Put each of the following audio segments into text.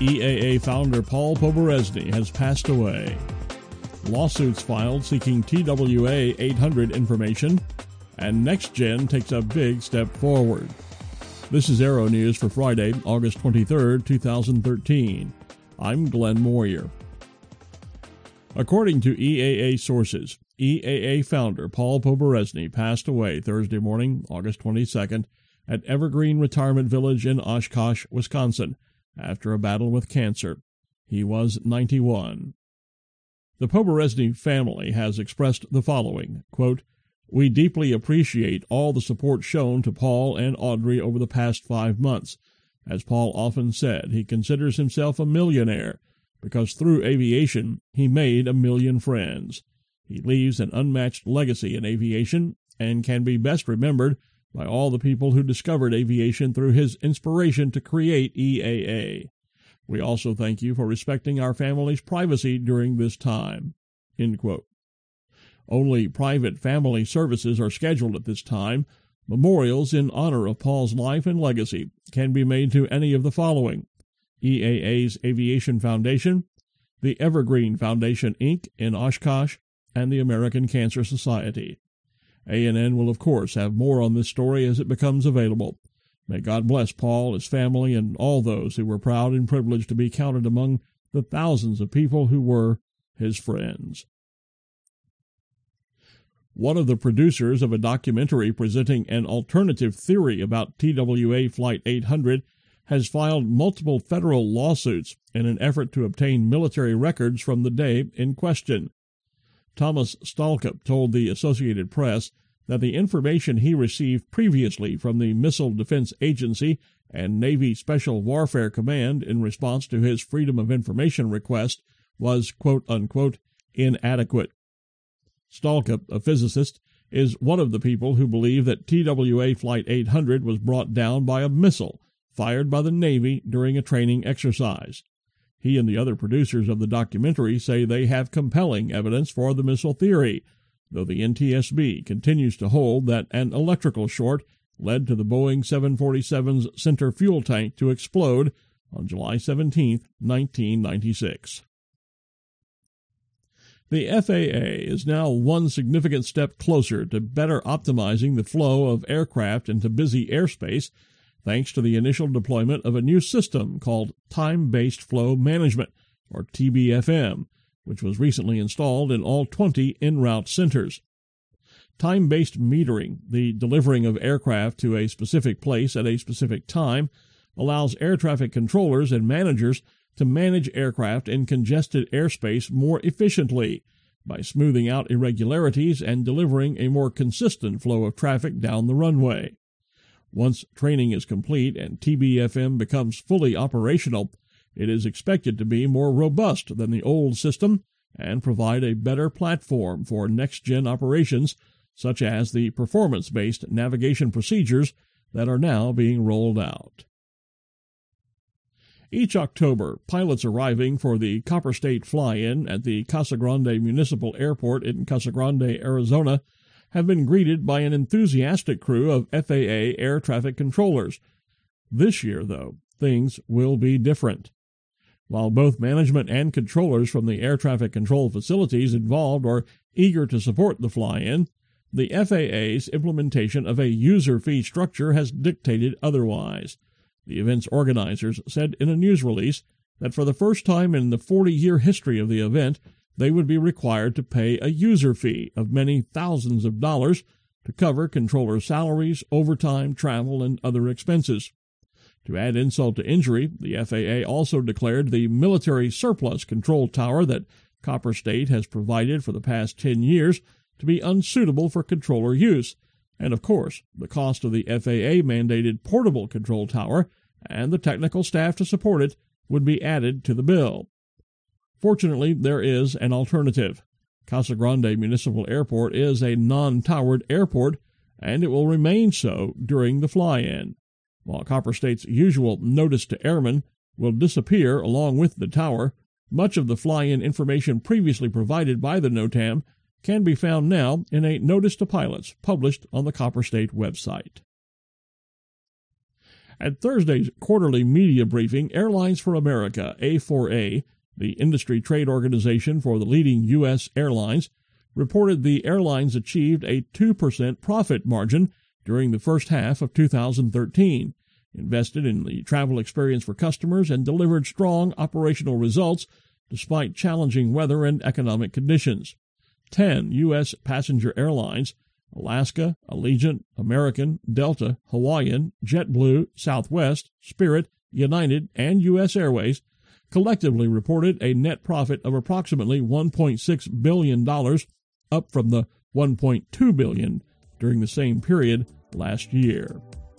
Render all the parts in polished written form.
EAA founder Paul Poberezny has passed away. Lawsuits filed seeking TWA 800 information, and NextGen takes a big step forward. This is Aero News for Friday, August 23, 2013. I'm Glenn Moyer. According to EAA sources, EAA founder Paul Poberezny passed away Thursday morning, August 22nd, at Evergreen Retirement Village in Oshkosh, Wisconsin, after a battle with cancer. He was 91. The Poberezny family has expressed the following, quote, "We deeply appreciate all the support shown to Paul and Audrey over the past 5 months. As Paul often said, he considers himself a millionaire because through aviation he made 1 million friends. He leaves an unmatched legacy in aviation and can be best remembered by all the people who discovered aviation through his inspiration to create EAA. We also thank you for respecting our family's privacy during this time." End quote. Only private family services are scheduled at this time. Memorials in honor of Paul's life and legacy can be made to any of the following: EAA's Aviation Foundation, the Evergreen Foundation, Inc. in Oshkosh, and the American Cancer Society. ANN will, of course, have more on this story as it becomes available. May God bless Paul, his family, and all those who were proud and privileged to be counted among the thousands of people who were his friends. One of the producers of a documentary presenting an alternative theory about TWA Flight 800 has filed multiple federal lawsuits in an effort to obtain military records from the day in question. Thomas Stalkup told the Associated Press that the information he received previously from the Missile Defense Agency and Navy Special Warfare Command in response to his Freedom of Information request was quote-unquote inadequate. Stalkup, a physicist, is one of the people who believe that TWA Flight 800 was brought down by a missile fired by the Navy during a training exercise. He and the other producers of the documentary say they have compelling evidence for the missile theory, though the NTSB continues to hold that an electrical short led to the Boeing 747's center fuel tank to explode on July 17, 1996. The FAA is now one significant step closer to better optimizing the flow of aircraft into busy airspace thanks to the initial deployment of a new system called Time-Based Flow Management, or TBFM, which was recently installed in all 20 en route centers. Time-based metering, the delivering of aircraft to a specific place at a specific time, allows air traffic controllers and managers to manage aircraft in congested airspace more efficiently by smoothing out irregularities and delivering a more consistent flow of traffic down the runway. Once training is complete and TBFM becomes fully operational, it is expected to be more robust than the old system and provide a better platform for next-gen operations, such as the performance-based navigation procedures that are now being rolled out. Each October, pilots arriving for the Copper State fly-in at the Casa Grande Municipal Airport in Casa Grande, Arizona, have been greeted by an enthusiastic crew of FAA air traffic controllers. This year, though, things will be different. While both management and controllers from the air traffic control facilities involved are eager to support the fly-in, the FAA's implementation of a user fee structure has dictated otherwise. The event's organizers said in a news release that for the first time in the 40-year history of the event, they would be required to pay a user fee of many thousands of dollars to cover controller salaries, overtime, travel, and other expenses. To add insult to injury, the FAA also declared the military surplus control tower that Copper State has provided for the past 10 years to be unsuitable for controller use, and of course, the cost of the FAA-mandated portable control tower and the technical staff to support it would be added to the bill. Fortunately, there is an alternative. Casa Grande Municipal Airport is a non-towered airport, and it will remain so during the fly-in. While Copper State's usual notice to airmen will disappear along with the tower, much of the fly-in information previously provided by the NOTAM can be found now in a notice to pilots published on the Copper State website. At Thursday's quarterly media briefing, Airlines for America, A4A, the industry trade organization for the leading U.S. airlines, reported the airlines achieved a 2% profit margin during the first half of 2013, invested in the travel experience for customers, and delivered strong operational results despite challenging weather and economic conditions. 10 U.S. passenger airlines, Alaska, Allegiant, American, Delta, Hawaiian, JetBlue, Southwest, Spirit, United, and U.S. Airways, collectively reported a net profit of approximately $1.6 billion, up from the $1.2 billion during the same period last year.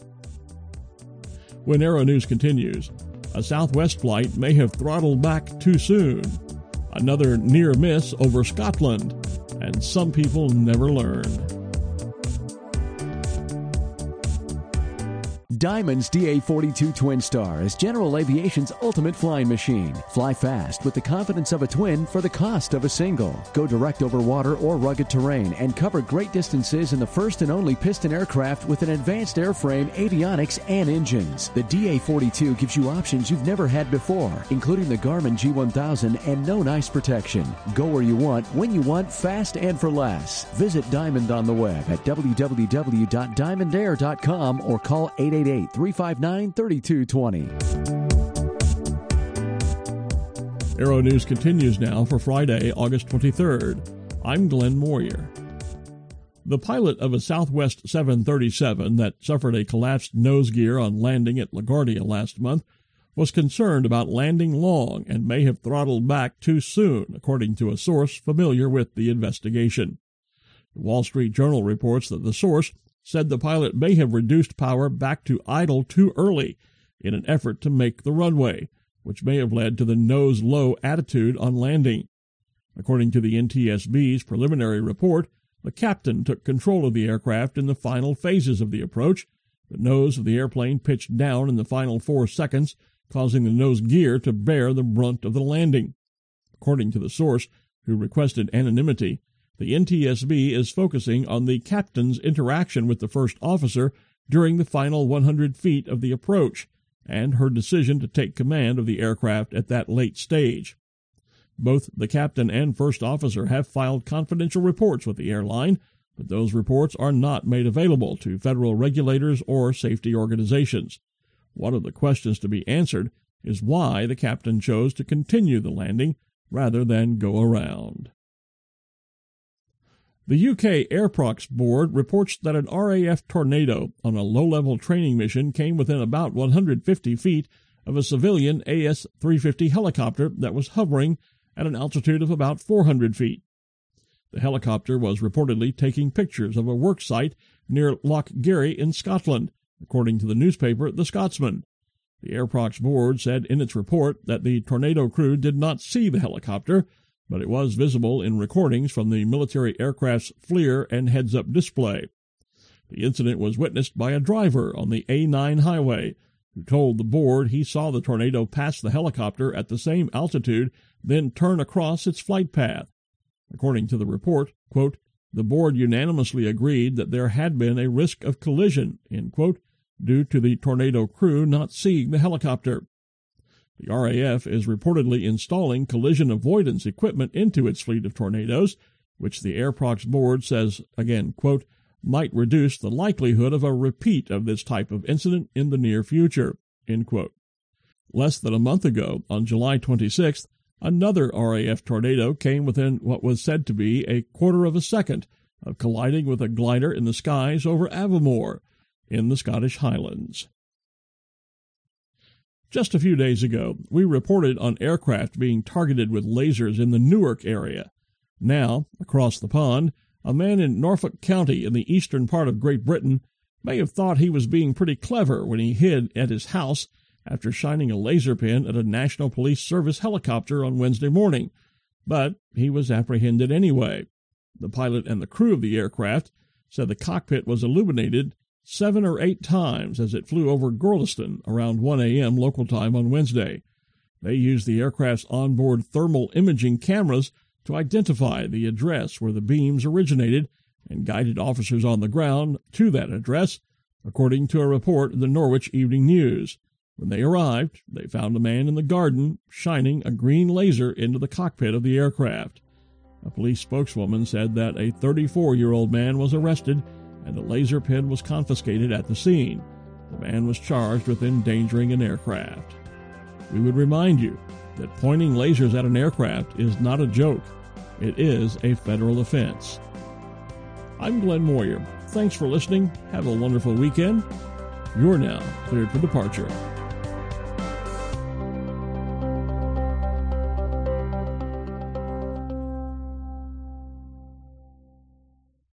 When Aero News continues, a Southwest flight may have throttled back too soon. Another near miss over Scotland, and some people never learn. Diamond's DA-42 Twin Star is General Aviation's ultimate flying machine. Fly fast with the confidence of a twin for the cost of a single. Go direct over water or rugged terrain and cover great distances in the first and only piston aircraft with an advanced airframe, avionics, and engines. The DA-42 gives you options you've never had before, including the Garmin G1000 and known ice protection. Go where you want, when you want, fast and for less. Visit Diamond on the web at www.diamondair.com or call 888-359-3220. Aero News continues now for Friday, August 23rd. I'm Glenn Moyer. The pilot of a Southwest 737 that suffered a collapsed nose gear on landing at LaGuardia last month was concerned about landing long and may have throttled back too soon, according to a source familiar with the investigation. The Wall Street Journal reports that the source said the pilot may have reduced power back to idle too early in an effort to make the runway, which may have led to the nose-low attitude on landing. According to the NTSB's preliminary report, the captain took control of the aircraft in the final phases of the approach. The nose of the airplane pitched down in the final 4 seconds, causing the nose gear to bear the brunt of the landing. According to the source, who requested anonymity, the NTSB is focusing on the captain's interaction with the first officer during the final 100 feet of the approach, and her decision to take command of the aircraft at that late stage. Both the captain and first officer have filed confidential reports with the airline, but those reports are not made available to federal regulators or safety organizations. One of the questions to be answered is why the captain chose to continue the landing rather than go around. The UK Airprox Board reports that an RAF Tornado on a low-level training mission came within about 150 feet of a civilian AS-350 helicopter that was hovering at an altitude of about 400 feet. The helicopter was reportedly taking pictures of a work site near Loch Garry in Scotland, according to the newspaper The Scotsman. The Airprox Board said in its report that the Tornado crew did not see the helicopter, but it was visible in recordings from the military aircraft's FLIR and heads-up display. The incident was witnessed by a driver on the A9 highway, who told the board he saw the Tornado pass the helicopter at the same altitude, then turn across its flight path. According to the report, quote, the board unanimously agreed that there had been a risk of collision, end quote, due to the Tornado crew not seeing the helicopter. The RAF is reportedly installing collision avoidance equipment into its fleet of Tornadoes, which the Airprox Board says, again, quote, might reduce the likelihood of a repeat of this type of incident in the near future, end quote. Less than a month ago, on July 26th, another RAF Tornado came within what was said to be a quarter of a second of colliding with a glider in the skies over Avamore in the Scottish Highlands. Just a few days ago, we reported on aircraft being targeted with lasers in the Newark area. Now, across the pond, a man in Norfolk County in the eastern part of Great Britain may have thought he was being pretty clever when he hid at his house after shining a laser pin at a National Police Service helicopter on Wednesday morning, but he was apprehended anyway. The pilot and the crew of the aircraft said the cockpit was illuminated 7 or 8 times as it flew over Gorleston around 1 a.m. local time on Wednesday. They used the aircraft's onboard thermal imaging cameras to identify the address where the beams originated and guided officers on the ground to that address, according to a report in the Norwich Evening News. When they arrived, they found a man in the garden shining a green laser into the cockpit of the aircraft. A police spokeswoman said that a 34-year-old man was arrested and a laser pin was confiscated at the scene. The man was charged with endangering an aircraft. We would remind you that pointing lasers at an aircraft is not a joke. It is a federal offense. I'm Glenn Moyer. Thanks for listening. Have a wonderful weekend. You're now cleared for departure.